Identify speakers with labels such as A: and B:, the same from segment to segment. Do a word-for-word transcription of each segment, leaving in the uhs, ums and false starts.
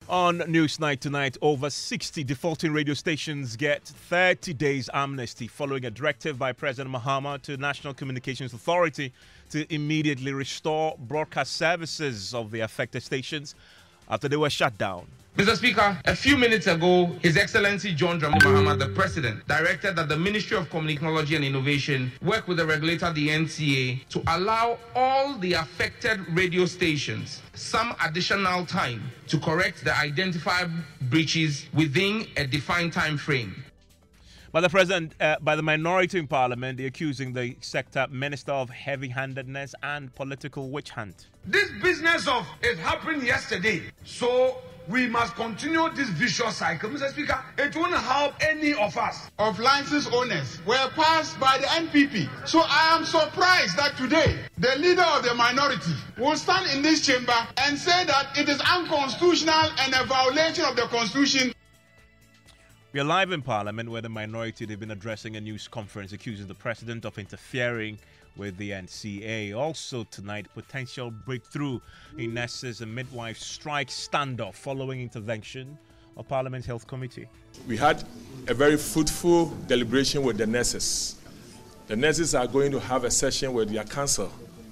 A: On Newsnight tonight, over sixty defaulting radio stations get thirty days amnesty following a directive by President Mahama to National Communications Authority to immediately restore broadcast services of the affected stations after they were shut down.
B: Mister Speaker, a few minutes ago, His Excellency John Dramani Mahama, the President, directed that the Ministry of Communication and Innovation work with the regulator, the N C A, to allow all the affected radio stations some additional time to correct the identified breaches within a defined time frame.
A: By the President, uh, by the minority in Parliament, they're accusing the sector minister of heavy-handedness and political witch hunt.
C: This business of it happened yesterday, so we must continue this vicious cycle. Mister Speaker, it won't help any of us.
D: Of license owners were passed by the N P P. So I am surprised that today the leader of the minority will stand in this chamber and say that it is unconstitutional and a violation of the Constitution.
A: We are live in Parliament where the minority, they've been addressing a news conference accusing the President of interfering with the N C A. Also tonight, potential breakthrough in nurses and midwife strike standoff following intervention of Parliament Health Committee.
E: We had a very fruitful deliberation with the nurses. The nurses are going to have a session with their council,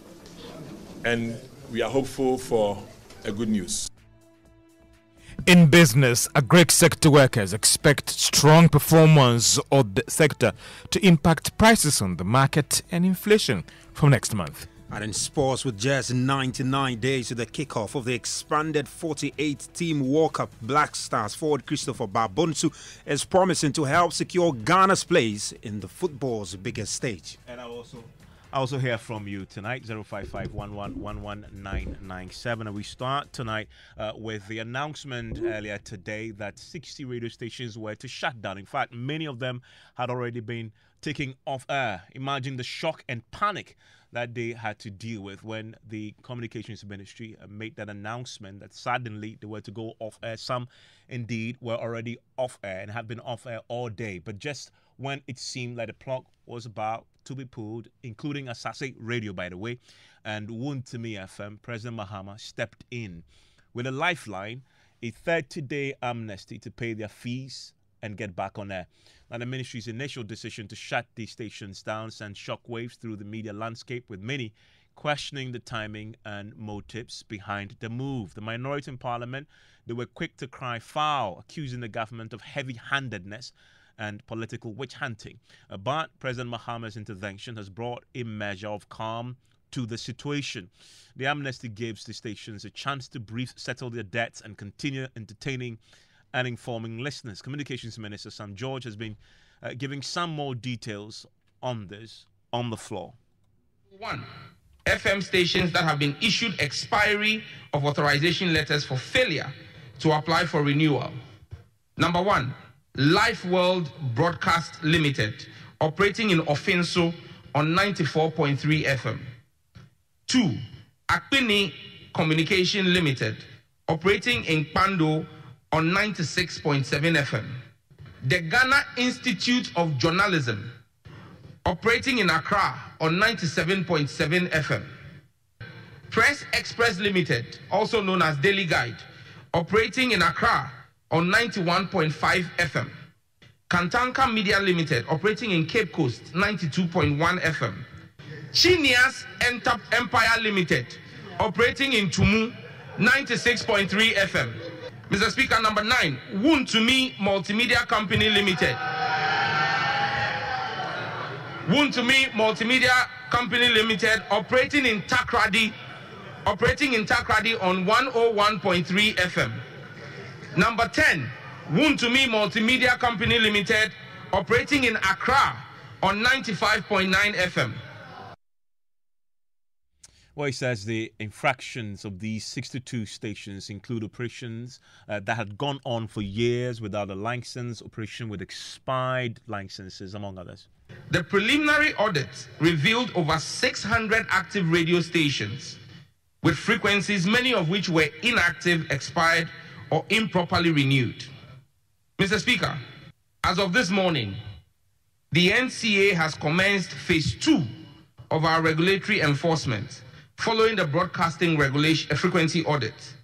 E: and we are hopeful for a good news.
F: In business, agri sector workers expect strong performance of the sector to impact prices on the market and inflation from next month.
G: And in sports, with just ninety-nine days to the kickoff of the expanded forty-eight team World Cup, Black Stars forward Christopher Babonsu is promising to help secure Ghana's place in the football's biggest stage.
A: And I also I also hear from you tonight, zero five five one one one one nine nine seven. And we start tonight uh, with the announcement earlier today that sixty radio stations were to shut down. In fact, many of them had already been taken off air. Imagine the shock and panic that they had to deal with when the Communications Ministry made that announcement that suddenly they were to go off air. Some, indeed, were already off air and have been off air all day. But just when it seemed like the plug was about to be pulled, including Asase Radio, by the way, and Wuntumi F M, President Mahama stepped in with a lifeline, a thirty-day amnesty to pay their fees and get back on air. Now, the ministry's initial decision to shut these stations down sent shockwaves through the media landscape, with many questioning the timing and motives behind the move. The minority in Parliament, they were quick to cry foul, accusing the government of heavy-handedness and political witch hunting. Uh, but President Mahama's intervention has brought a measure of calm to the situation. The amnesty gives the stations a chance to brief, settle their debts, and continue entertaining and informing listeners. Communications Minister Sam George has been uh, giving some more details on this on the floor.
B: One, F M stations that have been issued expiry of authorization letters for failure to apply for renewal. Number one, Life World Broadcast Limited, operating in Ofinso on ninety-four point three F M. Two, Akpini Communication Limited, operating in Pando on ninety-six point seven F M. The Ghana Institute of Journalism, operating in Accra on ninety-seven point seven F M. Press Express Limited, also known as Daily Guide, operating in Accra on ninety-one point five F M. Kantanka Media Limited, operating in Cape Coast, ninety-two point one F M. Chinias Empire Limited, operating in Tumu, ninety-six point three F M. Mister Speaker, number nine, Wuntumi Multimedia Company Limited. Wuntumi Multimedia Company Limited, operating in Takrady, operating in Takrady on one oh one point three F M. Number ten, Wuntumi Multimedia Company Limited, operating in Accra on ninety-five point nine F M.
A: Well, he says the infractions of these sixty-two stations include operations uh, that had gone on for years without a license, operation with expired licenses, among others.
B: The preliminary audit revealed over six hundred active radio stations with frequencies, many of which were inactive, expired, or improperly renewed. Mister Speaker, as of this morning, the N C A has commenced phase two of our regulatory enforcement following the broadcasting regulation frequency audit.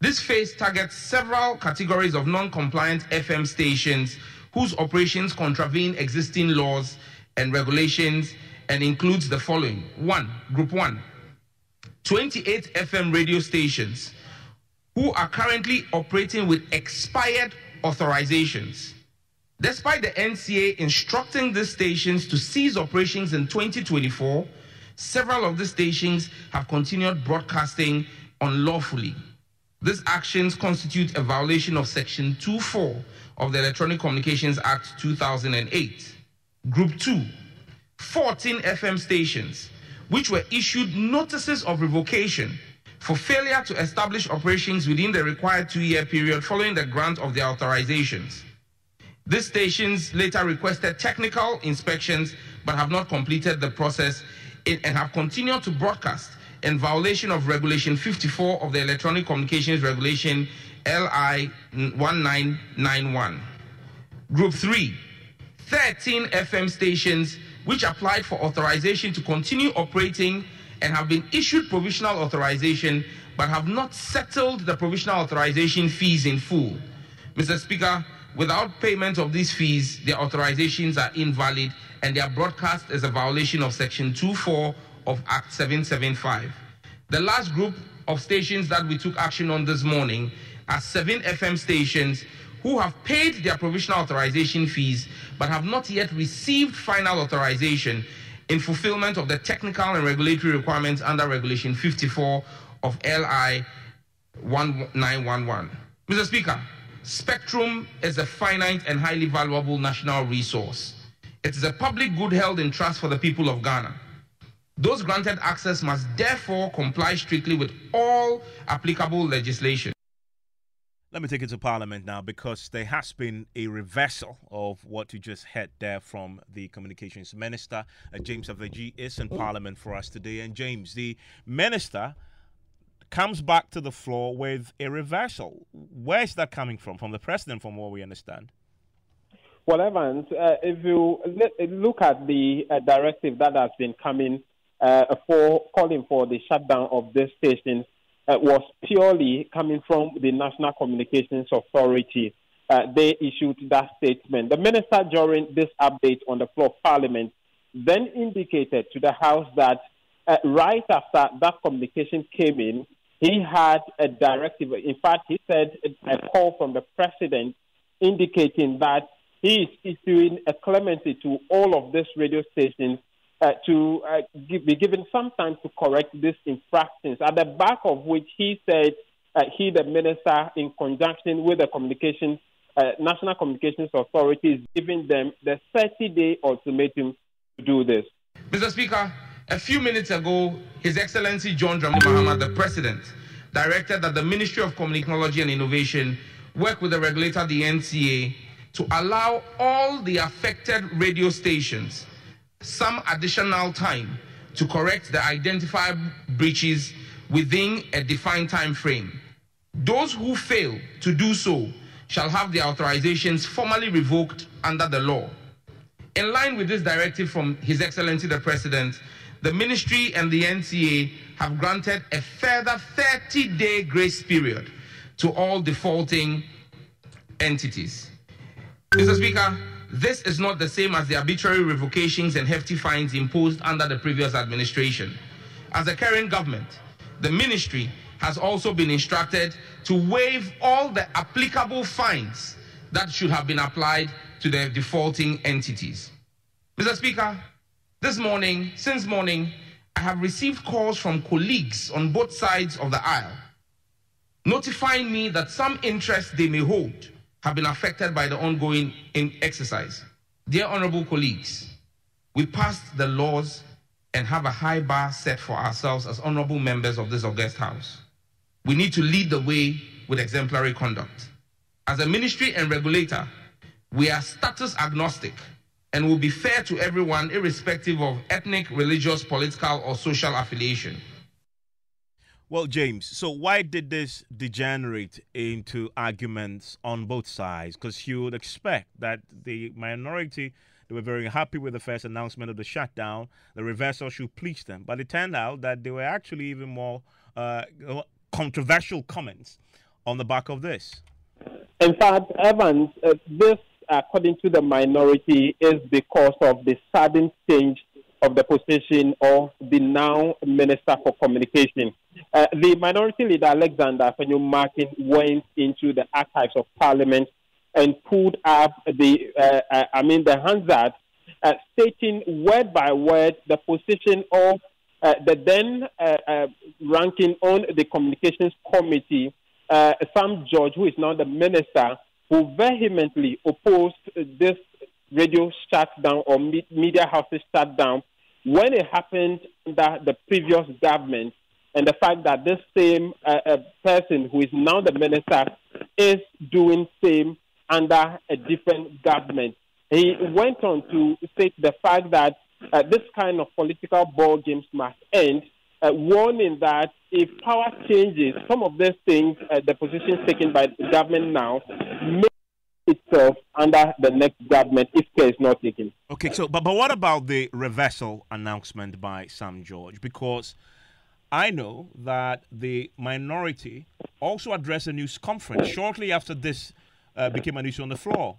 B: This phase targets several categories of non-compliant F M stations whose operations contravene existing laws and regulations and includes the following. One, Group one, twenty-eight F M radio stations who are currently operating with expired authorizations. Despite the N C A instructing these stations to cease operations in twenty twenty-four, several of these stations have continued broadcasting unlawfully. These actions constitute a violation of Section two four of the Electronic Communications Act two thousand eight. Group two, fourteen F M stations, which were issued notices of revocation for failure to establish operations within the required two-year period following the grant of their authorizations. These stations later requested technical inspections but have not completed the process and have continued to broadcast in violation of Regulation fifty-four of the Electronic Communications Regulation L I nineteen ninety-one. Group three, thirteen F M stations which applied for authorization to continue operating and have been issued provisional authorization but have not settled the provisional authorization fees in full. Mister Speaker, without payment of these fees, their authorizations are invalid and their broadcast is a violation of Section two four of Act seven seventy-five. The last group of stations that we took action on this morning are seven F M stations who have paid their provisional authorization fees but have not yet received final authorization in fulfillment of the technical and regulatory requirements under Regulation fifty-four of L I nineteen eleven. Mister Speaker, spectrum is a finite and highly valuable national resource. It is a public good held in trust for the people of Ghana. Those granted access must therefore comply strictly with all applicable legislation.
A: Let me take it to Parliament now, because there has been a reversal of what you just heard there from the Communications Minister. Uh, James Aveji is in Parliament for us today. And James, the Minister comes back to the floor with a reversal. Where is that coming from? From the President, from what we understand?
H: Well, Evans, uh, if you look at the uh, directive that has been coming uh, for calling for the shutdown of this station, Uh, was purely coming from the National Communications Authority. Uh, they issued that statement. The minister, during this update on the floor of Parliament, then indicated to the House that uh, right after that communication came in, he had a directive. In fact, he said a call from the President indicating that he is issuing a clemency to all of these radio stations Uh, to uh, give, be given some time to correct these infractions, at the back of which he said uh, he, the minister, in conjunction with the communications, uh, National Communications Authority, is giving them the thirty-day ultimatum to do this.
B: Mister Speaker, a few minutes ago, His Excellency John Dramani Mahama, the President, directed that the Ministry of Communication and Innovation work with the regulator, the N C A, to allow all the affected radio stations some additional time to correct the identified breaches within a defined time frame. Those who fail to do so shall have their authorizations formally revoked under the law. In line with this directive from His Excellency the President, the Ministry and the N C A have granted a further thirty-day grace period to all defaulting entities. Mister Speaker, this is not the same as the arbitrary revocations and hefty fines imposed under the previous administration. As the current government, the ministry has also been instructed to waive all the applicable fines that should have been applied to the defaulting entities. Mister Speaker, this morning, since morning, I have received calls from colleagues on both sides of the aisle, notifying me that some interest they may hold have been affected by the ongoing exercise. Dear honorable colleagues, we passed the laws and have a high bar set for ourselves as honorable members of this august house. We need to lead the way with exemplary conduct. As a ministry and regulator, we are status agnostic and will be fair to everyone irrespective of ethnic, religious, political, or social affiliation.
A: Well, James, so why did this degenerate into arguments on both sides? Because you would expect that the minority, they were very happy with the first announcement of the shutdown. The reversal should please them. But it turned out that there were actually even more uh, controversial comments on the back of this?
H: In fact, Evans, uh, this, according to the minority, is because of the sudden change of the position of the now Minister for Communication. Uh, the minority leader, Alexander Afenyo-Markin, went into the archives of Parliament and pulled up the, uh, uh, I mean, the Hansard, uh, stating word by word the position of uh, the then uh, uh, ranking on the Communications Committee, uh, Sam George, who is now the minister, who vehemently opposed this radio shutdown or me- media houses shutdown when it happened under the previous government, and the fact that this same uh, uh, person who is now the minister is doing same under a different government. He went on to state the fact that uh, this kind of political ball games must end, uh, warning that if power changes, some of these things, uh, the positions taken by the government now, may itself under the next government if care is not taken.
A: Okay, so but but what about the reversal announcement by Sam George? Because I know that the minority also addressed a news conference shortly after this uh, became an issue on the floor.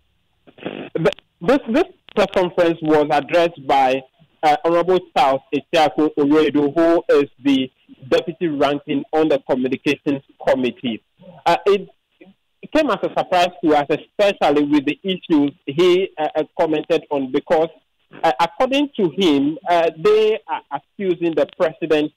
H: This this press conference was addressed by uh, Honorable Charles Etiako Oredo, who is the deputy ranking on the Communications Committee. Uh, it It came as a surprise to us, especially with the issues he uh, commented on, because uh, according to him, uh, they are accusing the president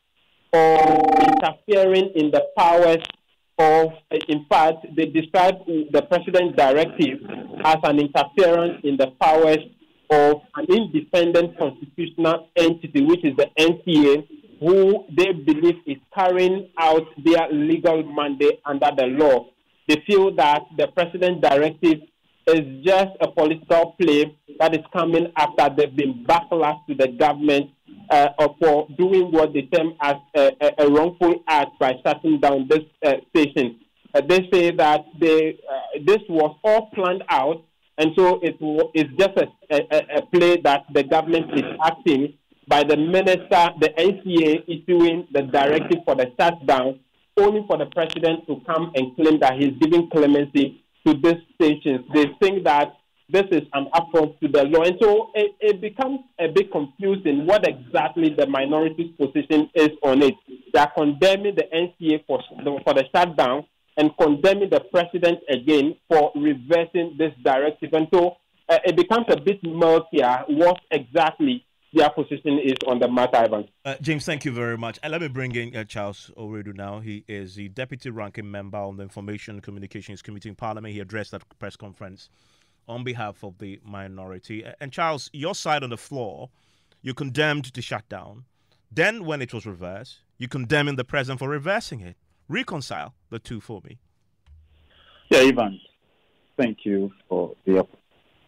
H: of interfering in the powers of, uh, in fact, they described the president's directive as an interference in the powers of an independent constitutional entity, which is the N C A, who they believe is carrying out their legal mandate under the law. They feel that the president's directive is just a political play that is coming after they've been backlash to the government uh, for doing what they term as a, a, a wrongful act by shutting down this uh, station. Uh, they say that they, uh, this was all planned out, and so it, it's just a, a, a play that the government is acting by the minister, the N C A issuing the directive for the shutdown, only for the president to come and claim that he's giving clemency to these stations. They think that this is an affront to the law. And so it, it becomes a bit confusing what exactly the minority's position is on it. They are condemning the N C A for, for the shutdown and condemning the president again for reversing this directive. And so uh, it becomes a bit murkier what exactly their position is on the matter, Ivan.
A: Uh, James, thank you very much. And let me bring in uh, Charles Oredo now. He is the deputy ranking member on the Information and Communications Committee in Parliament. He addressed that press conference on behalf of the minority. Uh, and Charles, your side on the floor, you condemned the shutdown. Then when it was reversed, you condemning the president for reversing it. Reconcile the two for me.
I: Yeah, Ivan, thank you for the opportunity.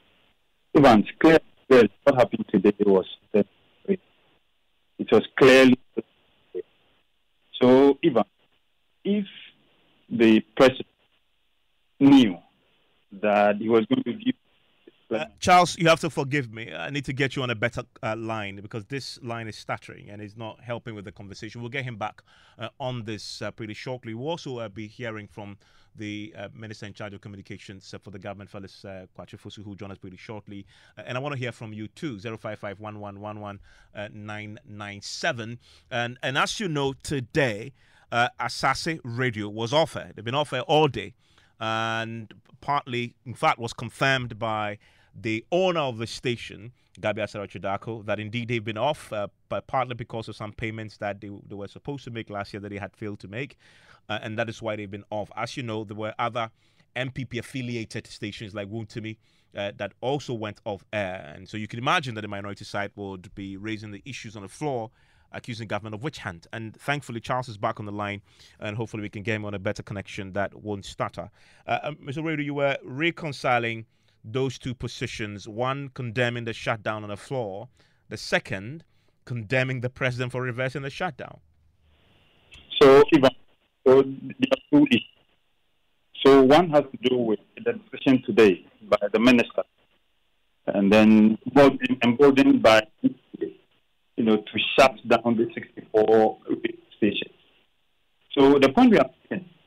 I: Ivan, clear. Well, what happened today was that it was clearly so. Even if the president knew that he was going to give,
A: uh, Charles, you have to forgive me. I need to get you on a better uh, line because this line is stuttering and is not helping with the conversation. We'll get him back uh, on this uh, pretty shortly. We'll also uh, be hearing from the uh, Minister in charge of communications uh, for the government, Felix uh, Kwatchefosu, who will join us pretty shortly. Uh, and I want to hear from you too, zero five five one one one one nine nine seven. And, and as you know, today, uh, Asase Radio was offered. They've been offered all day. And partly, in fact, was confirmed by the owner of the station, Gabi Asare-Chidako, that indeed they've been off, uh, but partly because of some payments that they, they were supposed to make last year that they had failed to make. Uh, and that is why they've been off. As you know, there were other M P P-affiliated stations like Wuntumi uh, that also went off air. And so you can imagine that the minority side would be raising the issues on the floor, accusing government of witch hunt. And thankfully, Charles is back on the line, and hopefully we can get him on a better connection that won't stutter. Uh, Mister Oredo, you were reconciling those two positions, one condemning the shutdown on the floor, the second condemning the president for reversing the shutdown.
I: So, Ivan, so there are two issues. So one has to do with the decision today by the minister, and then emboldened by, you know, to shut down the sixty-four stations. So the point we are making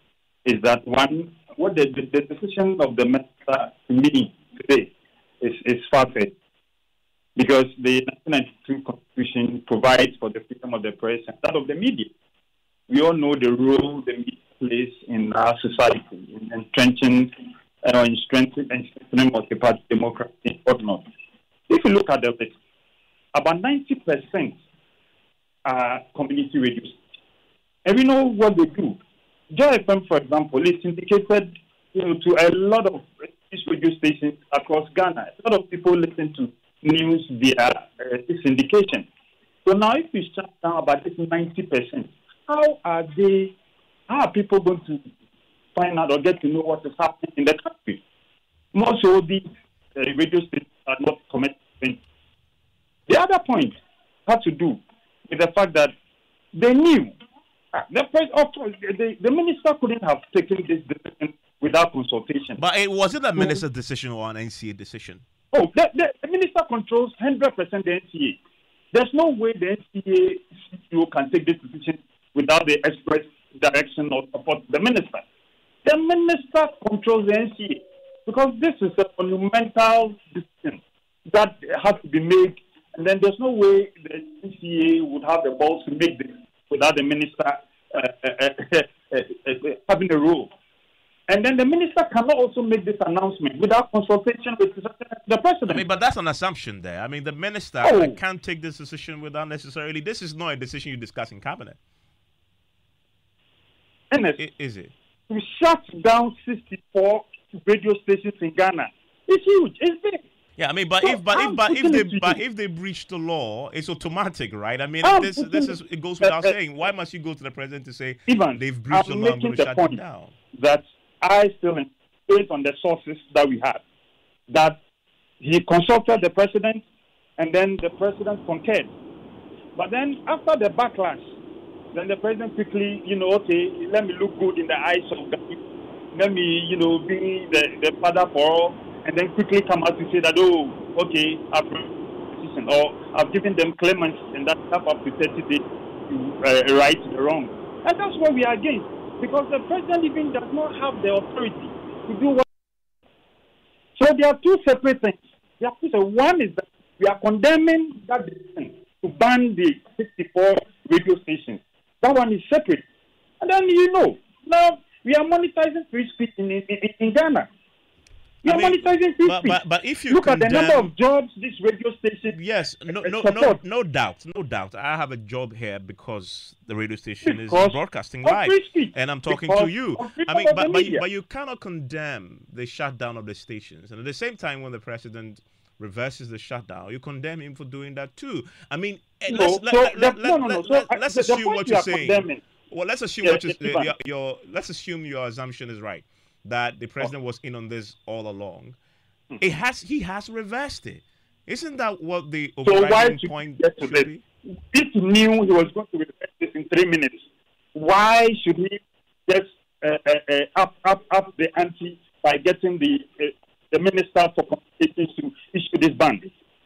I: is that one, what the, the, the decision of the minister to me today is, is far-fetched, because the nineteen ninety-two Constitution provides for the freedom of the press and that of the media. We all know the role the media plays in our society, in entrenching uh, in strengthening and strengthening multi-party democracy and whatnot. If you look at the list, about ninety percent are community radio stations. And we know what they do. Joy F M, for example, is syndicated, you know, to a lot of these radio stations across Ghana. A lot of people listen to news via uh, this syndication. So now, if you shut down about this ninety percent, how are they? How are people going to find out or get to know what is happening in the country? More so, these uh, radio stations are not committed. The other point had to do with the fact that they knew. The, the, the minister couldn't have taken this decision without consultation.
A: But it, was it a minister's decision or an N C A decision?
I: Oh, the, the, the minister controls one hundred percent the N C A. There's no way the N C A C E O can take this decision without the express direction or support of the minister. The minister controls the N C A because this is a monumental decision that has to be made, and then there's no way the N C A would have the balls to make this without the minister uh, uh, uh, uh, uh, uh, having a role. And then the minister cannot also make this announcement without consultation with the president.
A: I mean, but that's an assumption there. I mean, the minister
I: oh.
A: can't take this decision without necessarily. This is not a decision you discuss in cabinet.
I: And
A: I, is it?
I: To shut down sixty-four radio stations in Ghana, it's huge. It's big.
A: Yeah, I mean, but
I: so
A: if but if but if they but if they breach the law, it's automatic, right? I mean, I'm this this is it goes without uh, uh, saying. Why must you go to the president to say
I: Ivan,
A: they've breached
I: I'm
A: the law? I'm going to shut them down.
I: That I still, based on the sources that we had, that he consulted the president, and then the president concurred. But then after the backlash, then the president quickly, you know, okay, let me look good in the eyes of the people. Let me, you know, be the, the father for all. And then quickly come out to say that, oh, okay, I've decision, or I've given them clemency, and that have up to thirty days to uh, right the wrong. And that's what we are against, because the president even does not have the authority to do what. So there are two separate things. There are two, so one is that we are condemning that decision to ban the sixty-four radio stations. That one is separate. And then, you know, now we are monetizing free speech in, in, in Ghana. We are
A: mean,
I: monetizing free
A: but,
I: speech.
A: But, but if you
I: look
A: condemn,
I: at the number of jobs this radio station.
A: Yes, no, no, no, no doubt, no doubt. I have a job here because the radio station because is broadcasting live, and I'm talking
I: because
A: to you. I mean, but but you, but you cannot condemn the shutdown of the stations, and at the same time, when the president reverses the shutdown, you condemn him for doing that too. I mean,
I: no,
A: let's,
I: so
A: let,
I: the,
A: let, let,
I: no, no, no.
A: let,
I: So
A: let, let's
I: the,
A: assume
I: the
A: what you're saying.
I: Condemning.
A: Well, let's assume
I: yes,
A: what you're,
I: uh,
A: your, your let's assume your assumption is right, that the president oh. was in on this all along. Hmm. It has he has reversed it. Isn't that what the overriding
I: so
A: point
I: should
A: be?
I: If he knew he was going to reverse this in three minutes, why should he just uh, uh, uh, up up up the ante by getting the uh, the minister for communications to issue this ban?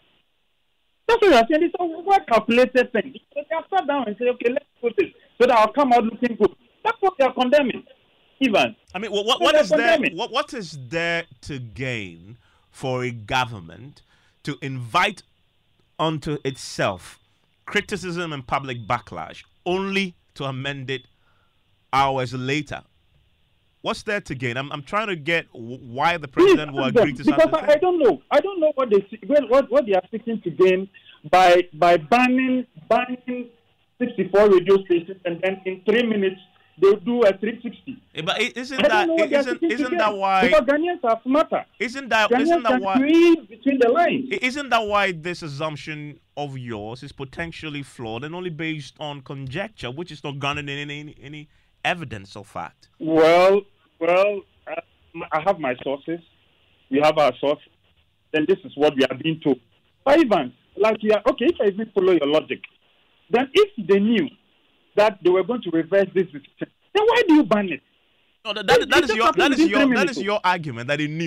I: That's what I'm saying. It's a well calculated thing. They can sit down and say, okay, let's do this so that I'll come out looking good. That's what they are condemning. Even.
A: I mean, what, what, what is there? What, what is there to gain for a government to invite onto itself criticism and public backlash only to amend it hours later? What's there to gain? I'm I'm trying to get why the president Please, will agree to
I: because
A: something.
I: I, I don't know. I don't know what they what what they are seeking to gain by by banning banning sixty-four radio stations, and then in three minutes they do a three sixty.
A: Yeah, but isn't that isn't isn't that why?
I: Because Ghanaians are smarter.
A: Isn't that
I: Ghanaians
A: isn't that why?
I: Read between the lines.
A: Isn't that why this assumption of yours is potentially flawed and only based on conjecture, which is not grounded in any any, any evidence or fact?
I: Well, well, uh, I have my sources. We have our sources. Then this is what we are being told. But Ivan, like you are okay. If I even follow your logic, then if they knew that they were going to reverse this decision, then why do you ban it?
A: No, that, that, that is your that is your that is your argument that he knew.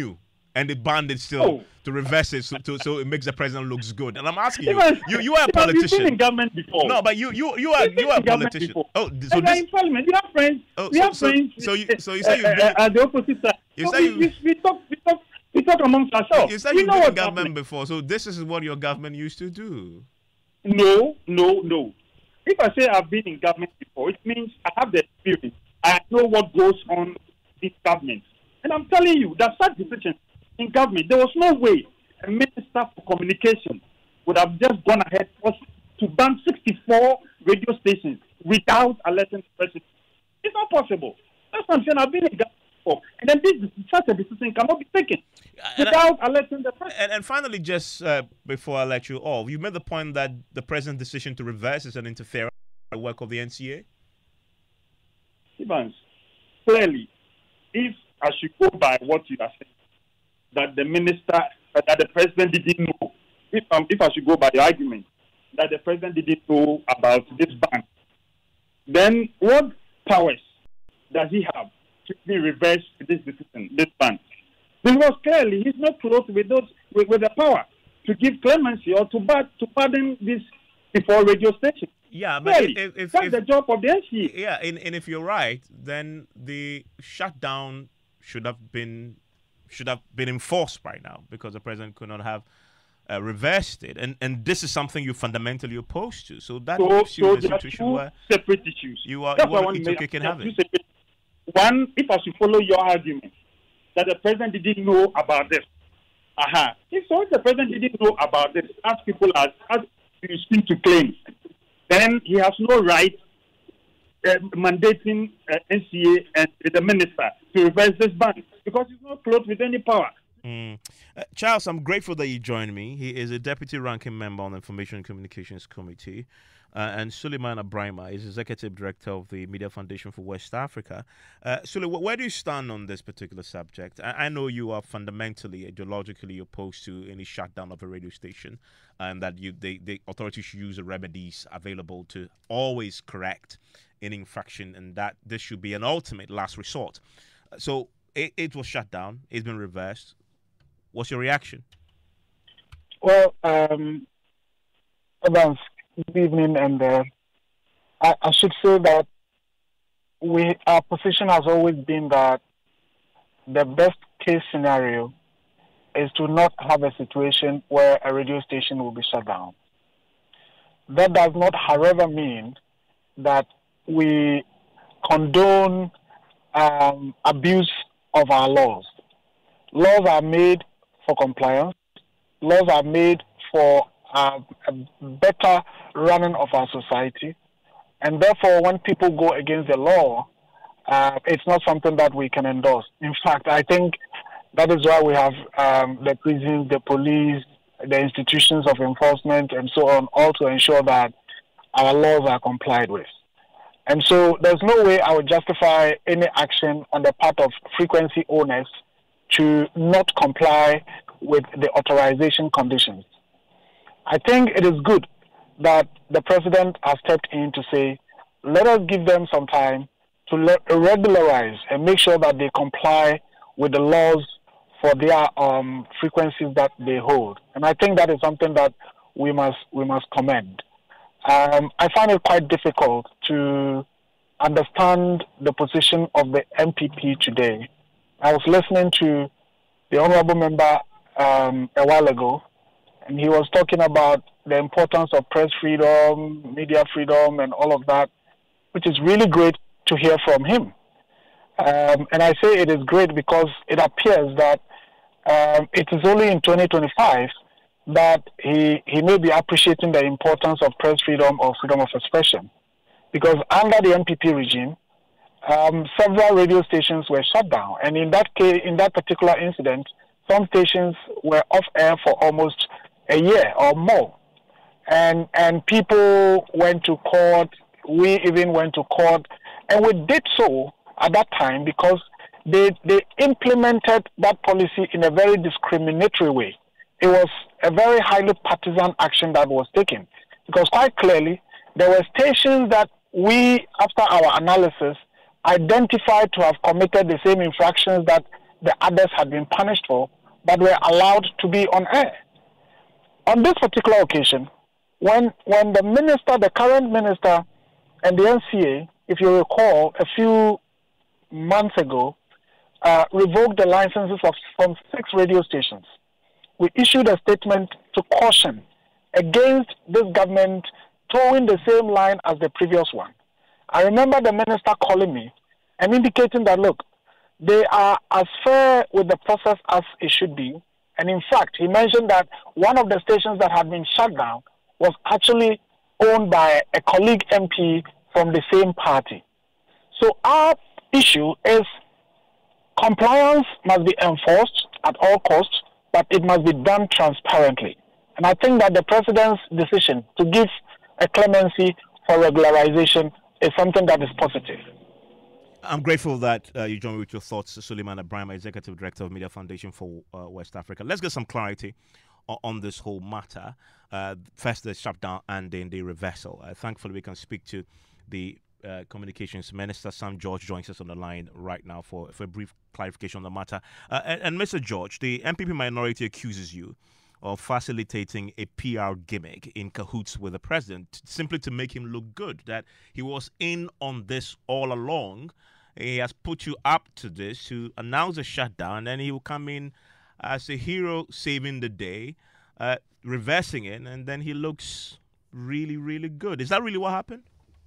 A: and they banned it still
J: Oh.
A: to reverse it so, to, so it makes the president looks good. And I'm asking you,
J: Even-
A: you, you are a
J: even you've been
A: politician.
J: in government before.
A: No, but you, you, you are,
J: You've been
A: you are a
J: in government
A: politician.
J: before.
A: Oh, so
J: And you're
A: this.
J: in parliament. You have friends.
A: Oh,
J: we
A: so-
J: have
A: so-
J: friends.
A: so you- so you
J: uh,
A: say you've
J: uh,
A: been-
J: uh, at the opposite side.
A: You
J: So
A: say
J: we,
A: you-
J: we, we talk. We talk. We talk amongst ourselves.
A: You said
J: we
A: you've
J: know
A: been in
J: what's
A: government
J: happening.
A: before, so this is what your government used to do.
J: No, no, no. If I say I've been in government before, it means I have the experience. I know what goes on in this government. And I'm telling you that such decisions in government, there was no way a minister for communication would have just gone ahead to ban sixty-four radio stations without alerting the president. It's not possible. That's what I'm saying. I've been in government before. And then this such a decision cannot be taken
A: And I-
J: without alerting the president.
A: And, and finally, just uh, before I let you off, you made the point that the president's decision to reverse is an interference with the work of the N C A.
J: Evans, clearly, if I should go by what you are saying, that the minister, uh, that the president didn't know, if um, if I should go by the argument that the president didn't know about this ban, then what powers does he have to be reverse this decision, this ban? Because clearly he's not close with those with, with the power to give clemency or to bar, to pardon this before radio station.
A: Yeah, but
J: Clearly,
A: if, if,
J: that's
A: if,
J: the job of the N C A.
A: yeah, and, and if you're right, then the shutdown should have been should have been enforced by now because the president could not have uh, reversed it, and and this is something you're fundamentally opposed to. So that
J: So,
A: puts you
J: so
A: in a
J: there are
A: situation
J: two
A: where
J: separate issues.
A: you are
J: That's
A: you
J: why I
A: want
J: want
A: to
J: to
A: eat your
J: make
A: cake and
J: there
A: have
J: are two
A: it.
J: separate- One, if I should follow your argument that the president didn't know about this. Aha. If so, if the president didn't know about this, as people as as you seem to claim, then he has no right uh, mandating uh, N C A and the minister to reverse this ban because he's not close with any power.
A: Mm. Uh, Charles, I'm grateful that you joined me. He is a deputy ranking member on the Information and Communications Committee. Uh, and Suleiman Abrahima is executive director of the Media Foundation for West Africa. Uh, Sule, wh- where do you stand on this particular subject? I, I know you are fundamentally, ideologically opposed to any shutdown of a radio station, and that you, they, the authorities should use the remedies available to always correct any infraction, and that this should be an ultimate last resort. Uh, So it, it was shut down. It's been reversed. What's your reaction?
K: Well, um, Evans, good evening, and uh, I, I should say that we our position has always been that the best case scenario is to not have a situation where a radio station will be shut down. That does not, however, mean that we condone um, abuse of our laws. Laws are made for compliance. Laws are made for uh, a better running of our society. And therefore, when people go against the law, uh, it's not something that we can endorse. In fact, I think that is why we have um, the prisons, the police, the institutions of enforcement, and so on, all to ensure that our laws are complied with. And so there's no way I would justify any action on the part of frequency owners to not comply with the authorization conditions. I think it is good that the president has stepped in to say, let us give them some time to le- regularize and make sure that they comply with the laws for their um, frequencies that they hold. And I think that is something that we must we must commend. Um, I find it quite difficult to understand the position of the M P P today. I was listening to the honorable member um, a while ago, and he was talking about the importance of press freedom, media freedom, and all of that, which is really great to hear from him. Um, and I say it is great because it appears that um, it is only in twenty twenty-five that he, he may be appreciating the importance of press freedom or freedom of expression. Because under the M P P regime, um, several radio stations were shut down. And in that case, in that particular incident, some stations were off air for almost a year or more. And and people went to court. We even went to court. And we did so at that time because they, they implemented that policy in a very discriminatory way. It was a very highly partisan action that was taken. Because quite clearly, there were stations that we, after our analysis, identified to have committed the same infractions that the others had been punished for, but were allowed to be on air. On this particular occasion, when when the minister, the current minister, and the N C A, if you recall, a few months ago, uh, revoked the licenses of from six radio stations, we issued a statement to caution against this government towing the same line as the previous one. I remember the minister calling me and indicating that, look, they are as fair with the process as it should be. And in fact, he mentioned that one of the stations that had been shut down was actually owned by a colleague M P from the same party. So our issue is compliance must be enforced at all costs, but it must be done transparently. And I think that the president's decision to give a clemency for regularization is something that is positive.
A: I'm grateful that uh, you joined me with your thoughts, Suleiman Abraham, Executive Director of Media Foundation for uh, West Africa. Let's get some clarity on, on this whole matter. Uh, first, the shutdown and then the reversal. Uh, thankfully, we can speak to the uh, Communications Minister. Sam George joins us on the line right now for, for a brief clarification on the matter. Uh, and, and Mister George, the M P P minority accuses you of facilitating a P R gimmick in cahoots with the president simply to make him look good, that he was in on this all along. He has put you up to this to announce a shutdown, and then he will come in as a hero saving the day, uh, reversing it, and then he looks really, really good. Is that really what happened?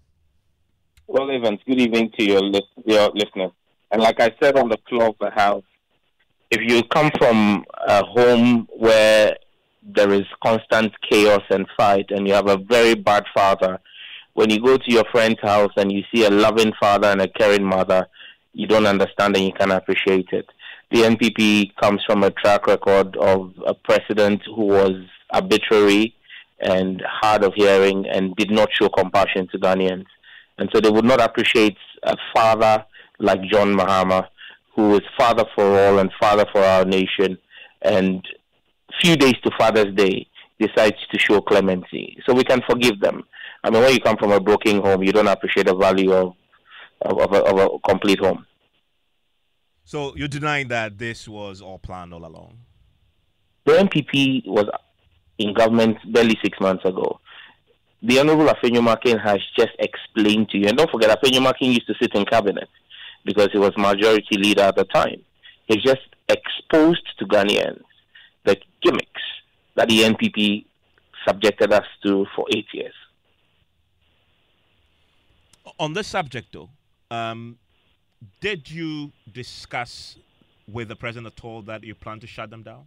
L: Well, Evans, good evening to your, list, your listeners. And like I said on the floor of the House, if you come from a home where there is constant chaos and fight, and you have a very bad father, when you go to your friend's house and you see a loving father and a caring mother, you don't understand and you can't appreciate it. The N P P comes from a track record of a president who was arbitrary and hard of hearing and did not show compassion to Ghanaians. And so they would not appreciate a father like John Mahama, who is father for all and father for our nation, and few days to Father's Day decides to show clemency. So we can forgive them. I mean, when you come from a broken home, you don't appreciate the value of, of, of, a, of a complete home.
A: So you're denying that this was all planned all along?
L: The N P P was in government barely six months ago. The Honorable Afenyomakin has just explained to you, and don't forget, Afenyomakin used to sit in cabinet because he was majority leader at the time. He's just exposed to Ghanaians the gimmicks that the N P P subjected us to for eight years.
A: On this subject, though, um, did you discuss with the president at all that you plan to shut them down?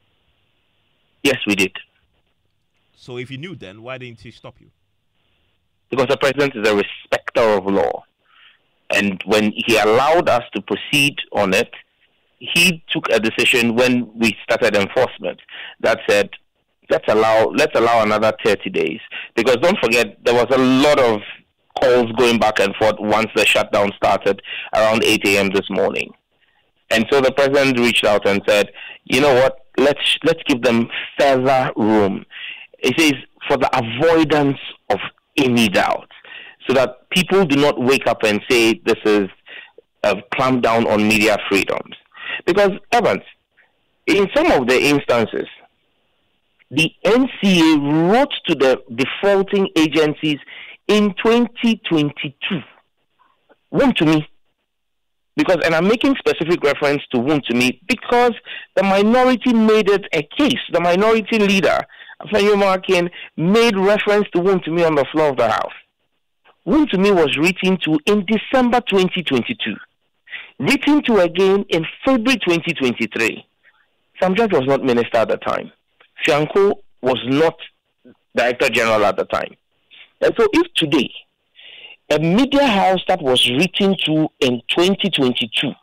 L: Yes, we did.
A: So if you knew then, why didn't he stop you?
L: Because the president is a respecter of law. And when he allowed us to proceed on it, he took a decision when we started enforcement that said, let's allow let's allow another thirty days. Because don't forget, there was a lot of calls going back and forth once the shutdown started around eight a.m. this morning. And so the president reached out and said, you know what, let's let's give them further room. He says, for the avoidance of any doubt, so that people do not wake up and say this is a clamp down on media freedoms. Because, Evans, in some of the instances, the N C A wrote to the defaulting agencies in twenty twenty-two. Wontumi. Because, and I'm making specific reference to Wontumi because the minority made it a case. The minority leader, Afenyomakin, made reference to Wontumi on the floor of the House. Wontumi was written to in December twenty twenty-two. Written to again in February twenty twenty-three. Sam George was not minister at the time. Fianco was not director general at the time. And so if today, a media house that was written to in twenty twenty-two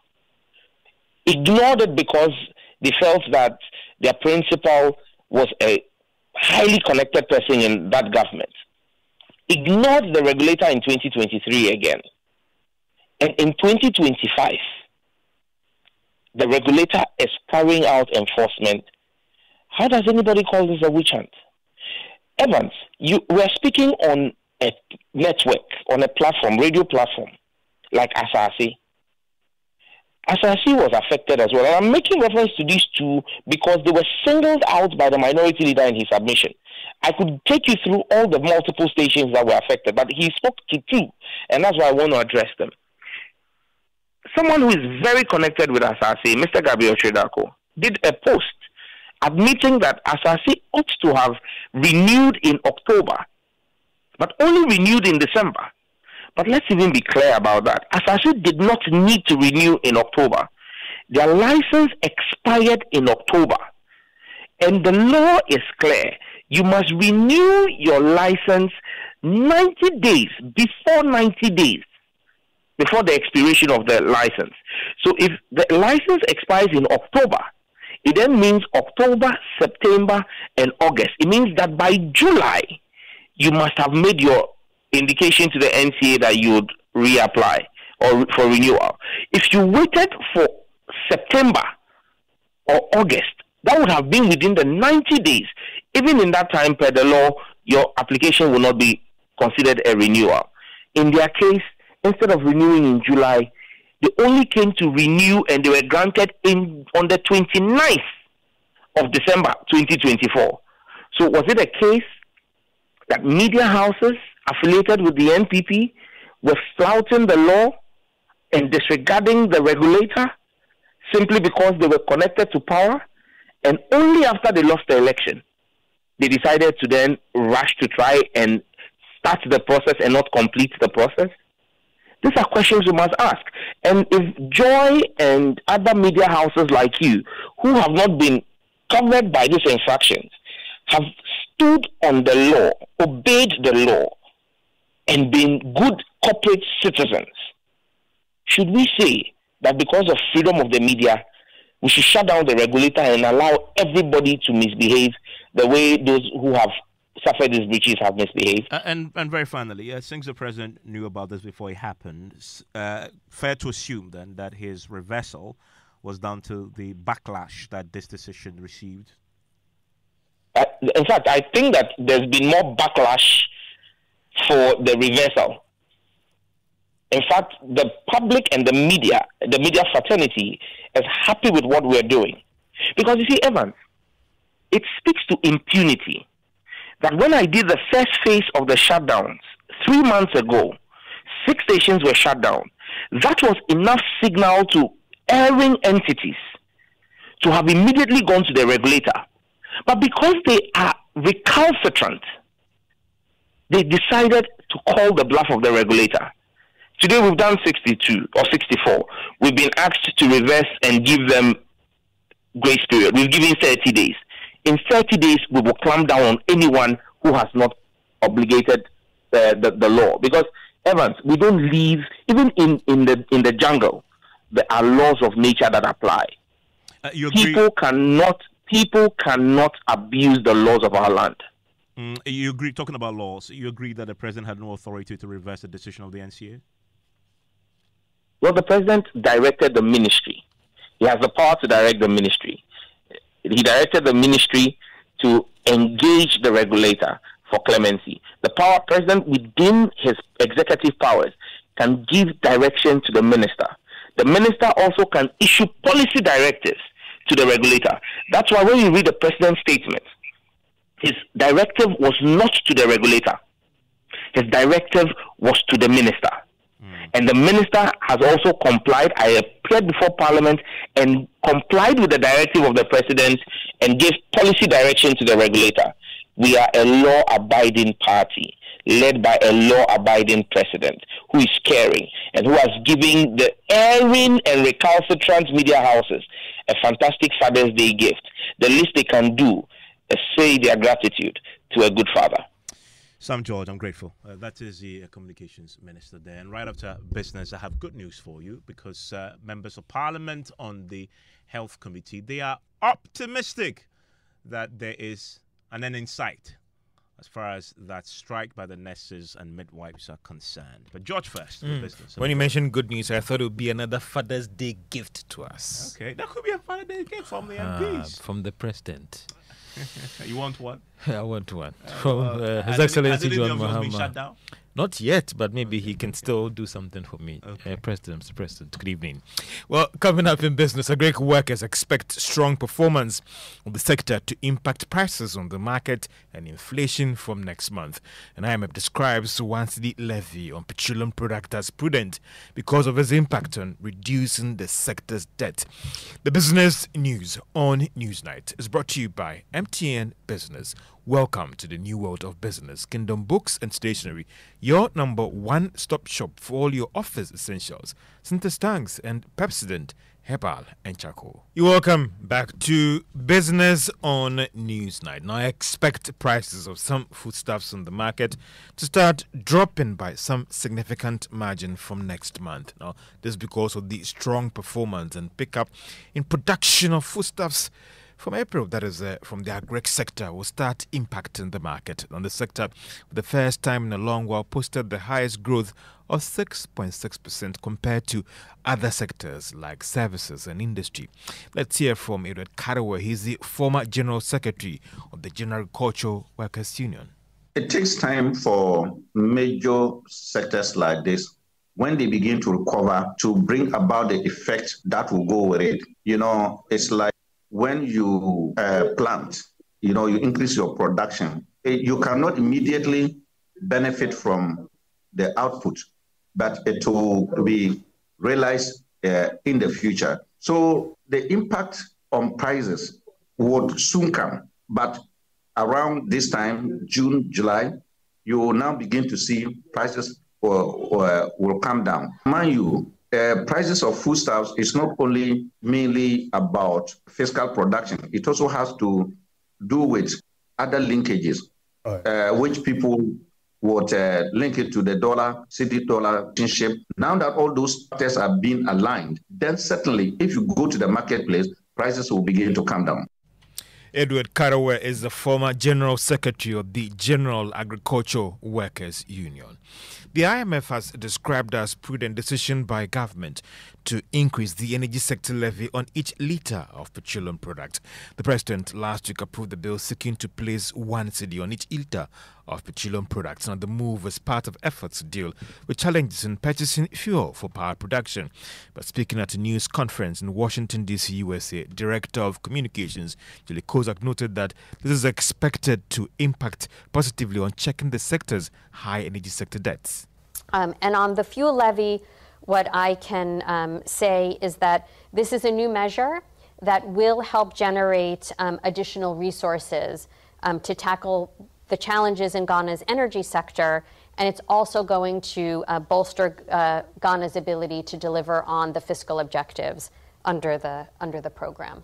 L: ignored it because they felt that their principal was a highly connected person in that government, ignored the regulator in twenty twenty-three again, and in twenty twenty-five, the regulator is carrying out enforcement, how does anybody call this a witch hunt? Evans, you we're speaking on a network, on a platform, radio platform, like Asasi. Asasi was affected as well. And I'm making reference to these two because they were singled out by the minority leader in his submission. I could take you through all the multiple stations that were affected, but he spoke to two, and that's why I want to address them. Someone who is very connected with Asasi, Mister Gabriel Tredako, did a post admitting that Asasi ought to have renewed in October, but only renewed in December. But let's even be clear about that. Asasi did not need to renew in October. Their license expired in October. And the law is clear. You must renew your license ninety days, before ninety days, before the expiration of the license. So if the license expires in October, it then means October, September, and August. It means that by July, you must have made your indication to the N C A that you would reapply or for renewal. If you waited for September or August, that would have been within the ninety days. Even in that time, per the law, your application will not be considered a renewal. In their case, instead of renewing in July, they only came to renew and they were granted in on the twenty-ninth of December twenty twenty-four. So was it a case that media houses affiliated with the N P P were flouting the law and disregarding the regulator simply because they were connected to power? And only after they lost the election, they decided to then rush to try and start the process and not complete the process? These are questions we must ask. And if Joy and other media houses like you, who have not been covered by these infractions, have stood on the law, obeyed the law, and been good corporate citizens, should we say that because of freedom of the media, we should shut down the regulator and allow everybody to misbehave the way those who have suffered these breaches have misbehaved?
A: Uh, and and very finally, uh, since the president knew about this before it happened, uh, fair to assume then that his reversal was down to the backlash that this decision received?
L: Uh, in fact, I think that there's been more backlash for the reversal. In fact, the public and the media, the media fraternity, is happy with what we're doing. Because you see, Evans, it speaks to impunity that when I did the first phase of the shutdowns three months ago, six stations were shut down. That was enough signal to erring entities to have immediately gone to the regulator. But because they are recalcitrant, they decided to call the bluff of the regulator. Today we've done sixty-two or sixty-four. We've been asked to reverse and give them grace period. We've given thirty days. In thirty days, we will clamp down on anyone who has not obligated uh, the, the law. Because, Evans, we don't live, even in, in, the, in the jungle, there are laws of nature that apply.
A: Uh, you agree?
L: People cannot, people cannot abuse the laws of our land.
A: Mm, you agree, talking about laws, you agree that the president had no authority to reverse the decision of the N C A?
L: Well, the president directed the ministry. He has the power to direct the ministry. He directed the ministry to engage the regulator for clemency. The power president, within his executive powers, can give direction to the minister. The minister also can issue policy directives to the regulator. That's why when you read the president's statement, his directive was not to the regulator. His directive was to the minister. And the minister has also complied. I appeared before Parliament and complied with the directive of the president and gave policy direction to the regulator. We are a law-abiding party led by a law-abiding president who is caring and who has given the erring and recalcitrant media houses a fantastic Father's Day gift. The least they can do is say their gratitude to a good father.
A: Sam George, I'm grateful. Uh, that is the uh, communications minister there. And right after business, I have good news for you because uh, members of parliament on the health committee, they are optimistic that there is an end in sight as far as that strike by the nurses and midwives are concerned. But George first,
F: Mm.
A: business.
F: When you mentioned good news, I thought it would be another Father's Day gift to us.
A: Okay, that could be a Father's Day gift from the
F: Ah,
A: M Ps.
F: from the president.
A: You want one?
F: I want one.
A: Uh,
F: From
A: well,
F: uh, His
A: has
F: Excellency
A: any, has any
F: John
A: of yours been
F: Mahama.
A: shut down?
F: Not yet, but maybe he can still do something for me.
A: Okay.
F: Uh, President, Mister President, good evening. Well, coming up in business, agri workers expect strong performance of the sector to impact prices on the market and inflation from next month. And I M F describes one cedi levy on petroleum products as prudent because of its impact on reducing the sector's debt. The business news on Newsnight is brought to you by M T N Business. Welcome to the new world of business. Kingdom Books and Stationery, your number one stop shop for all your office essentials. Synthesis Tanks and Pepsodent, Herbal and Charcoal. You're welcome back to Business on Newsnight. Now, I expect prices of some foodstuffs on the market to start dropping by some significant margin from next month. Now, this is because of the strong performance and pickup in production of foodstuffs from April, that is, uh, from the agri sector, will start impacting the market. And the sector, for the first time in a long while, posted the highest growth of six point six percent compared to other sectors like services and industry. Let's hear from Edward Karewe. He's the former General Secretary of the General Agricultural Workers Union.
M: It takes time for major sectors like this, when they begin to recover, to bring about the effect that will go with it. You know, it's like when you uh, plant, you know, you increase your production, you cannot immediately benefit from the output, but it will be realized uh, in the future. So the impact on prices would soon come, but around this time, June, July, you will now begin to see prices will, will, will come down. Mind you, Uh, prices of foodstuffs is not only mainly about fiscal production. It also has to do with other linkages, right. uh, which people would uh, link it to the dollar, city dollar relationship. Now that all those factors are being aligned, then certainly if you go to the marketplace, prices will begin to come down.
F: Edward Karewe is the former General Secretary of the General Agricultural Workers Union. The I M F has described as prudent decision by government to increase the energy sector levy on each litre of petroleum product. The president last week approved the bill seeking to place one cedi on each litre of petroleum products. Now, the move was part of efforts to deal with challenges in purchasing fuel for power production. But speaking at a news conference in Washington, D C, U S A, Director of Communications Julie Kozak noted that this is expected to impact positively on checking the sector's high energy sector debts.
N: Um, and on the fuel levy, what I can um, say is that this is a new measure that will help generate um, additional resources um, to tackle the challenges in Ghana's energy sector, and it's also going to uh, bolster uh, Ghana's ability to deliver on the fiscal objectives under the under the program.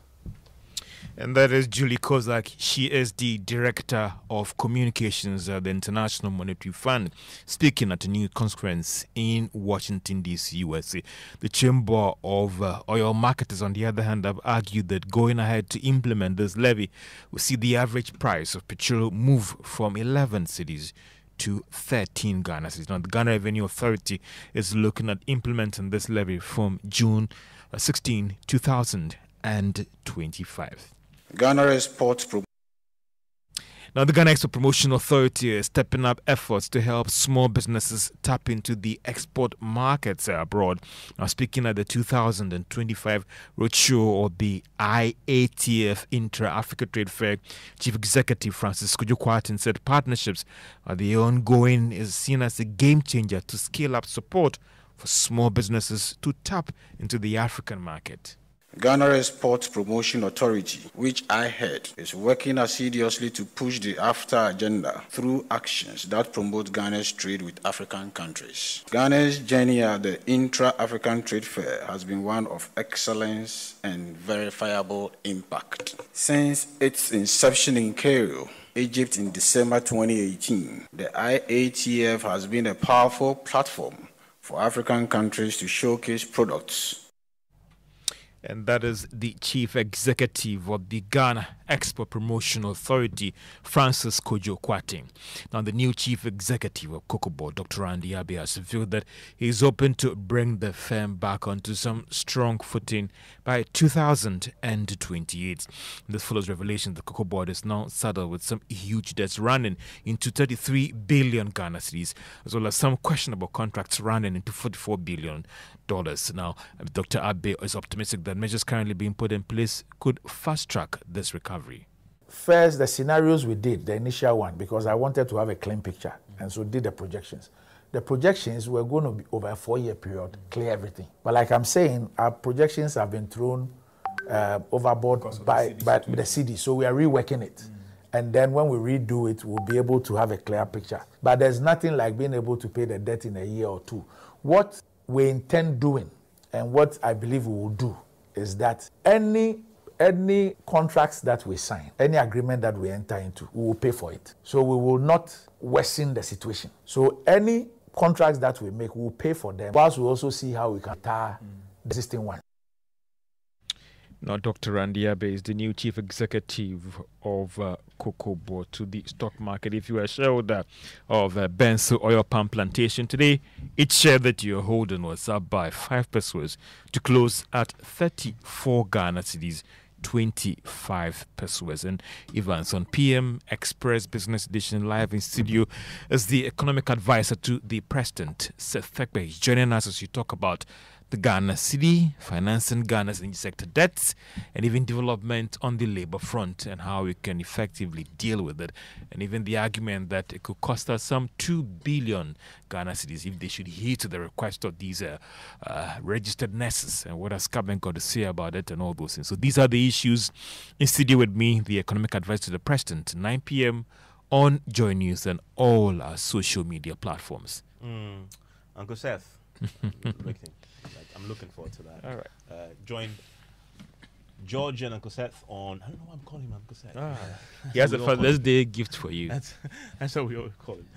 F: And that is Julie Kozak. She is the Director of Communications at the International Monetary Fund, speaking at a news conference in Washington, D C, U S A. The Chamber of uh, Oil Marketers, on the other hand, have argued that going ahead to implement this levy will see the average price of petrol move from eleven cedis to thirteen Ghana cedis. Now, the Ghana Revenue Authority is looking at implementing this levy from June sixteenth, two thousand twenty-five.
O: Ghana Export Pro-
F: Now, the Ghana Export Promotion Authority is stepping up efforts to help small businesses tap into the export markets abroad. Now, speaking at the two thousand twenty-five roadshow of the I A T F Intra-Africa Trade Fair, Chief Executive Francis Kojo-Kwarteng said partnerships are the ongoing is seen as a game changer to scale up support for small businesses to tap into the African market.
O: Ghana Export Promotion Authority, which I head, is working assiduously to push the AFTA agenda through actions that promote Ghana's trade with African countries. Ghana's journey at the Intra-African Trade Fair has been one of excellence and verifiable impact. Since its inception in Cairo, Egypt in December twenty eighteen, the I A T F has been a powerful platform for African countries to showcase products.
F: And that is the Chief Executive of the Ghana Export Promotion Authority, Francis Kojo Kwarteng. Now, the new chief executive of Cocoa Board, Doctor Andy Abbey, has revealed that he is open to bring the firm back onto some strong footing by two thousand twenty-eight. This follows revelation the Cocoa Board is now saddled with some huge debts running into thirty-three billion Ghana cedis, as well as some questionable contracts running into forty-four billion dollars. Now, Doctor Abbey is optimistic that measures currently being put in place could fast-track this recovery.
P: First, the scenarios we did, the initial one, because I wanted to have a clean picture, and so did the projections. The projections were going to be over a four-year period, clear everything. But like I'm saying, our projections have been thrown uh, overboard by, by the C D, so we are reworking it. Mm. And then when we redo it, we'll be able to have a clear picture. But there's nothing like being able to pay the debt in a year or two. What we intend doing, and what I believe we will do, is that any any contracts that we sign, any agreement that we enter into, we will pay for it. So we will not worsen the situation. So any contracts that we make, we will pay for them. Whilst we also see how we can tar mm. the existing one.
F: Now, Doctor Andy Abbey is the new chief executive of uh, Cocoa Board to the stock market. If you are a shareholder of uh, Benso Oil Palm Plantation today, each share that you're holding was up by five pesos to close at thirty-four Ghana cedis, twenty-five pesos. And Evans on P M Express Business Edition live in studio is the economic advisor to the president, Seth Thekbe. He's joining us as you talk about the Ghana cedi, financing Ghana's sector debts, and even development on the labor front and how we can effectively deal with it. And even the argument that it could cost us some two billion Ghana cedis if they should heed to the request of these uh, uh, registered nurses, and what has Cabinet got to say about it and all those things. So these are the issues. In studio with me, the economic advisor to the president, nine p.m. on Joy News and all our social media platforms.
A: Mm. Uncle Seth. Like, I'm looking forward to that.
F: All right.
A: Uh, join George and Uncle Seth on. I don't know why I'm calling him Uncle Seth.
F: Ah, he has a Father's Day gift for you.
A: That's, that's what we always call it.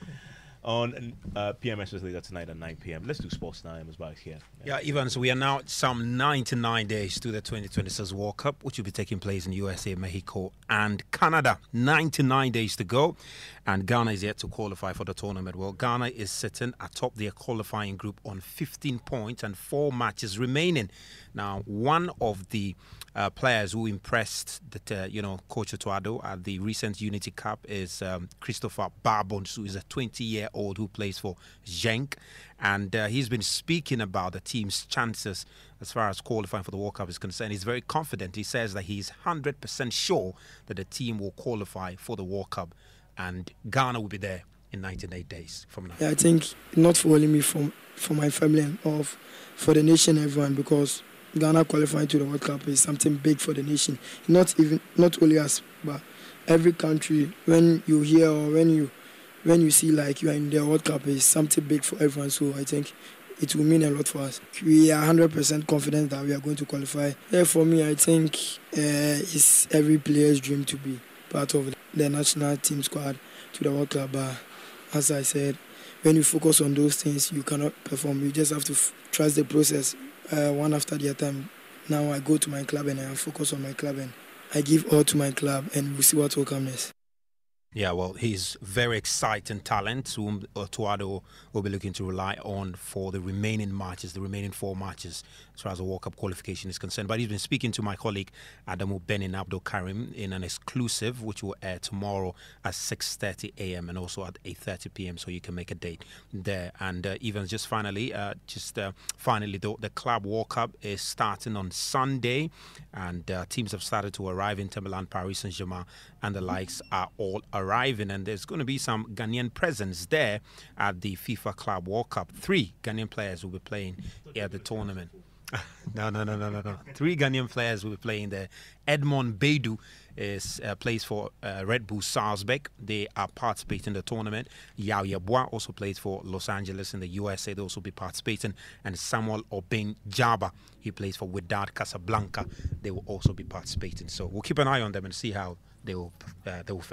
A: On uh, P M S later tonight at nine p.m. Let's do sports now. Emma's back here.
G: Yeah, yeah Evans, we are now some ninety-nine days to the twenty twenty-six World Cup, which will be taking place in U S A, Mexico, and Canada. ninety-nine days to go, and Ghana is yet to qualify for the tournament. Well, Ghana is sitting atop their qualifying group on fifteen points and four matches remaining. Now, one of the uh, players who impressed that uh, you know Coach Otuado at the recent Unity Cup is um, Christopher Barbons, who is a twenty-year-old who plays for Genk, and uh, he's been speaking about the team's chances as far as qualifying for the World Cup is concerned. He's very confident. He says that he's one hundred percent sure that the team will qualify for the World Cup, and Ghana will be there in ninety-eight days from now.
Q: Yeah, I think not for only me, from for my family and all, for the nation, everyone, because Ghana qualifying to the World Cup is something big for the nation. Not even not only us, but every country. When you hear or when you when you see like you are in the World Cup, is something big for everyone. So I think it will mean a lot for us. We are one hundred percent confident that we are going to qualify. Yeah, for me, I think uh, it's every player's dream to be part of the national team squad to the World Cup. But as I said, when you focus on those things, you cannot perform. You just have to f- trust the process. Uh, one after the other. Now I go to my club and I focus on my club and I give all to my club, and we'll see what will come next.
G: Yeah, well, he's very exciting talent whom Otuado will be looking to rely on for the remaining matches, the remaining four matches, as far as the World Cup qualification is concerned. But he's been speaking to my colleague Adamu Benin Abdul Karim in an exclusive, which will air tomorrow at six thirty a.m. and also at eight thirty p.m. So you can make a date there. And uh, even just finally, uh, just uh, finally, though, the Club World Cup is starting on Sunday, and uh, teams have started to arrive in Milan, Paris Saint-Germain, and the likes are all arriving, and there's going to be some Ghanaian presence there at the FIFA Club World Cup. Three Ghanaian players will be playing at the tournament. no, no, no, no, no, no. Three Ghanaian players will be playing there. Edmond Beidou is uh, plays for uh, Red Bull Salzburg. They are participating in the tournament. Yao Yeboah also plays for Los Angeles in the U S A. They also be participating. And Samuel Obeng Jaba, he plays for Wydad Casablanca. They will also be participating. So we'll keep an eye on them and see how they will uh, they will fare.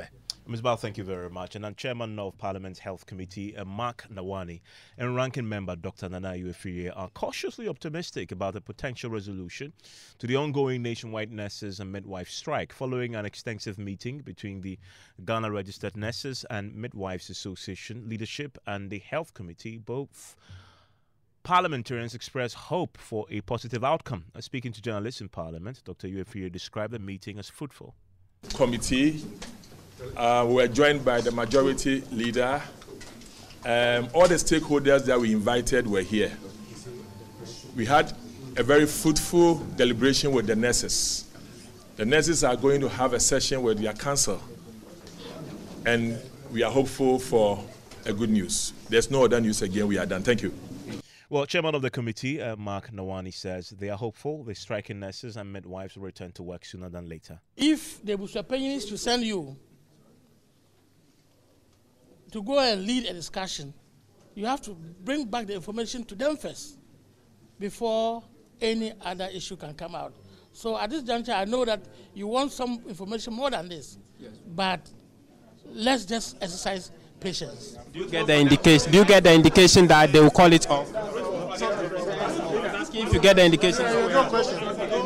A: Miz Bal, thank you very much. And I'm Chairman of Parliament's Health Committee, uh, Mark Nawani, and Ranking Member Doctor Nana Uefirie are cautiously optimistic about a potential resolution to the ongoing nationwide nurses and midwives strike following an extensive meeting between the Ghana Registered Nurses and Midwives Association leadership and the Health Committee. Both parliamentarians expressed hope for a positive outcome. Uh, speaking to journalists in Parliament, Doctor Uefirie described the meeting as fruitful.
E: Committee. Uh, we were joined by the majority leader. Um, all the stakeholders that we invited were here. We had a very fruitful deliberation with the nurses. The nurses are going to have a session with their council, and we are hopeful for a good news. There's no other news again. We are done. Thank you.
A: Well, Chairman of the committee, uh, Mark Nawani, says they are hopeful the striking nurses and midwives will return to work sooner than later.
R: If the Busapeni is to send you to go and lead a discussion, you have to bring back the information to them first before any other issue can come out. So at this juncture, I know that you want some information more than this, yes. But let's just exercise patience.
S: Do you get the indication? Do you get the indication that they will call it off? If you get the indication.
R: No question.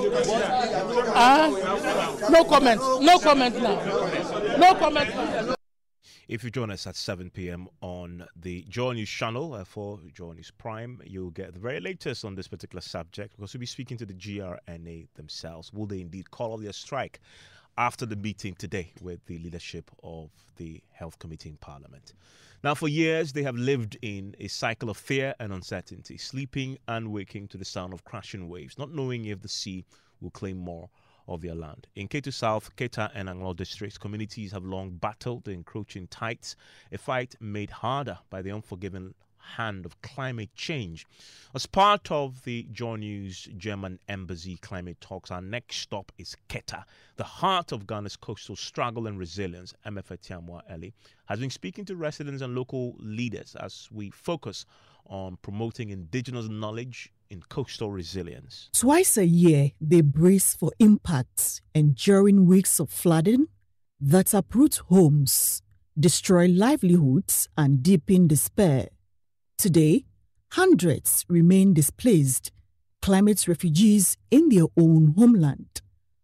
R: Uh, no comment. No comment now. No comment now.
A: If you join us at seven p.m. on the Joy News channel uh, for Joy News Prime, you'll get the very latest on this particular subject, because we'll be speaking to the G R N A themselves. Will they indeed call off their strike after the meeting today with the leadership of the Health Committee in Parliament? Now, for years, they have lived in a cycle of fear and uncertainty, sleeping and waking to the sound of crashing waves, not knowing if the sea will claim more of their land. In Ketu South, Keta and Anglo districts, communities have long battled the encroaching tides, a fight made harder by the unforgiving hand of climate change. As part of the Joy News German Embassy climate talks, our next stop is Keta, the heart of Ghana's coastal struggle and resilience. M F A Tiamwa Eli has been speaking to residents and local leaders as we focus on promoting indigenous knowledge in coastal resilience.
T: Twice a year, they brace for impacts, enduring weeks of flooding that uproot homes, destroy livelihoods, and deepen despair. Today, hundreds remain displaced, climate refugees in their own homeland.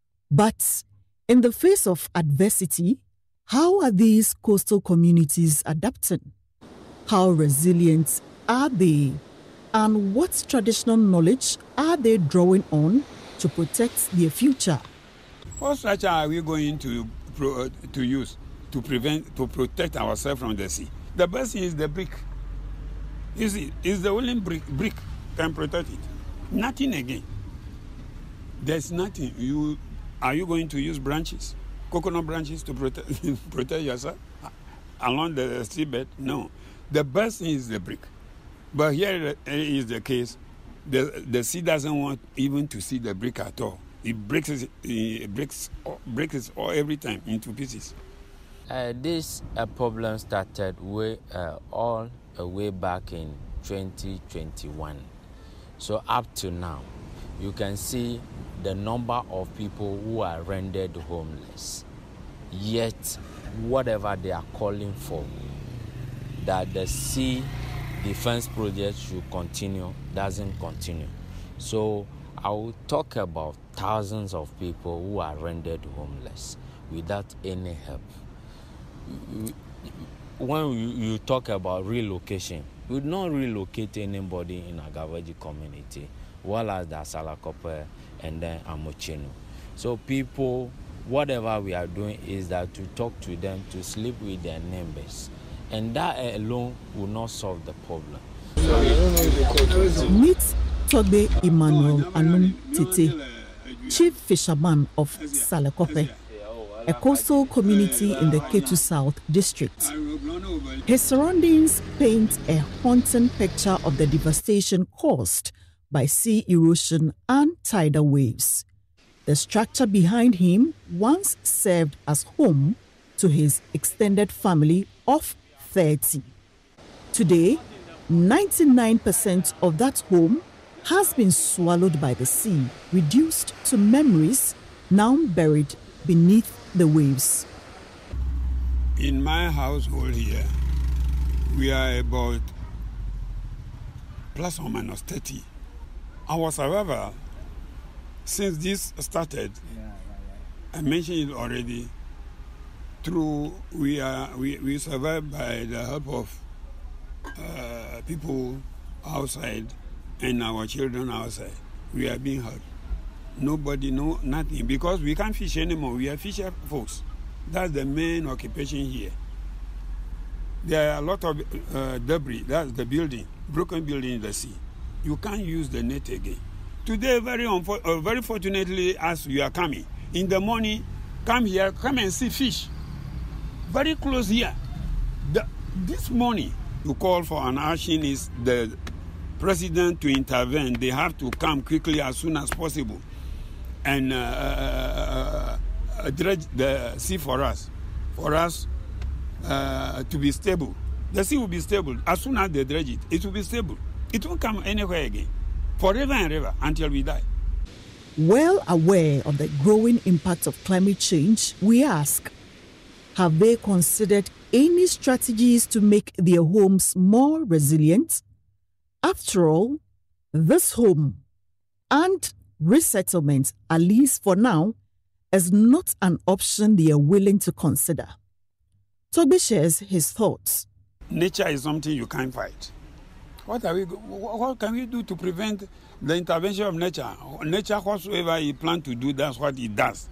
T: But in the face of adversity, how are these coastal communities adapting? How resilient are they? And what traditional knowledge are they drawing on to protect their future?
U: What structure are we going to pro, to use to prevent, to protect ourselves from the sea? The best thing is the brick. You see, it's the only brick, brick can protect it. Nothing again. There's nothing. You are you going to use branches, coconut branches to protect protect yourself along the seabed? No. The best thing is the brick. But here is the case. The the sea doesn't want even to see the brick at all. It breaks it, it breaks breaks it all every time into pieces.
V: Uh, this uh, problem started way uh, all uh, way back in twenty twenty-one. So up to now, you can see the number of people who are rendered homeless. Yet, whatever they are calling for, that the sea defense project should continue, doesn't continue. So I will talk about thousands of people who are rendered homeless without any help. When you talk about relocation, we would not relocate anybody in Agavaji community, well as the Asalakope and then Amocheno. So people, whatever we are doing is that to talk to them, to sleep with their neighbors. And that alone will not solve the problem.
T: Meet Tobe Emmanuel Anum Tete, Chief Fisherman of Salakope, a coastal community in the Ketu South district. His surroundings paint a haunting picture of the devastation caused by sea erosion and tidal waves. The structure behind him once served as home to his extended family of thirty. Today, ninety-nine percent of that home has been swallowed by the sea, reduced to memories now buried beneath the waves.
U: in my household here, we are about plus or minus thirty. Our survival, since this started, yeah, yeah, yeah. I mentioned it already, through we are we, we survive by the help of uh, people outside and our children outside. We are being helped. Nobody know nothing because we can't fish anymore. We are fisher folks. That's the main occupation here. There are a lot of uh, debris. That's the building, broken building in the sea. You can't use the net again. Today, very unfo- uh, very fortunately, as you are coming, in the morning, come here, come and see fish. Very close here. The, this morning, you call for an action is the president to intervene. They have to come quickly as soon as possible and uh, uh, uh, dredge the sea for us, for us uh, to be stable. The sea will be stable. As soon as they dredge it, it will be stable. It won't come anywhere again, forever and ever, until we die.
T: Well aware of the growing impact of climate change, we ask, have they considered any strategies to make their homes more resilient? After all, this home and resettlement, at least for now, is not an option they are willing to consider. Toby shares his thoughts.
U: Nature is something you can't fight. What are we? What can we do to prevent the intervention of nature? Nature, whatsoever he plans to do, that's what it does.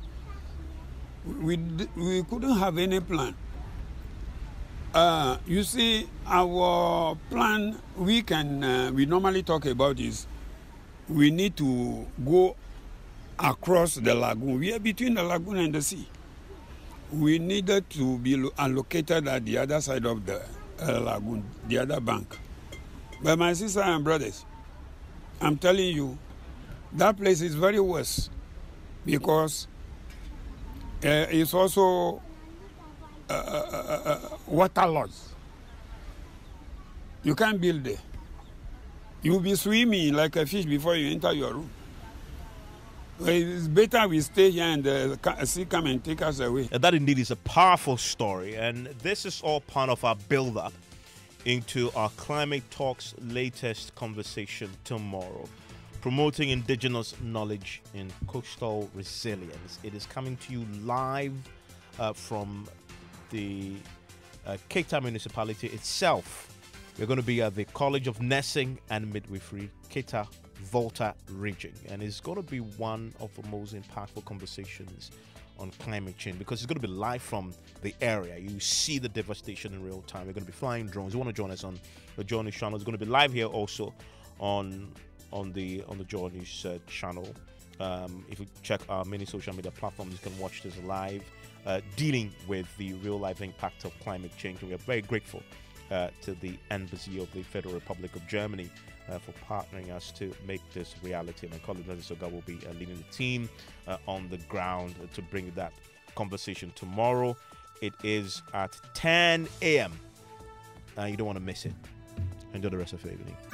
U: We we couldn't have any plan. Uh, you see, our plan we can uh, we normally talk about is we need to go across the lagoon. We are between the lagoon and the sea. We needed to be allocated at the other side of the uh, lagoon, the other bank. But my sister and brothers, I'm telling you, that place is very worse because uh, it's also uh, uh, uh, water loss. You can't build there. You'll be swimming like a fish before you enter your room. It's better we stay here and the sea come and take us away.
A: And that indeed is a powerful story, and this is all part of our build-up into our Climate Talks latest conversation tomorrow, promoting indigenous knowledge in coastal resilience. It is coming to you live uh, from the uh, Cape Town municipality itself. We're going to be at the College of Nursing and Midwifery, Cape Town Volta region, and it's going to be one of the most impactful conversations on climate change because it's going to be live from the area. You see the devastation in real time. We're going to be flying drones. You want to join us on the Joy News channel? It's going to be live here also on on the on the Joy News uh, channel. Um, if you check our many social media platforms, you can watch this live, uh, dealing with the real life impact of climate change. And we are very grateful uh, to the Embassy of the Federal Republic of Germany Uh, for partnering us to make this reality. My colleague Francis Oga will be uh, leading the team uh, on the ground uh, to bring that conversation tomorrow. It is at ten a.m. Uh, you don't want to miss it. Enjoy the rest of your evening.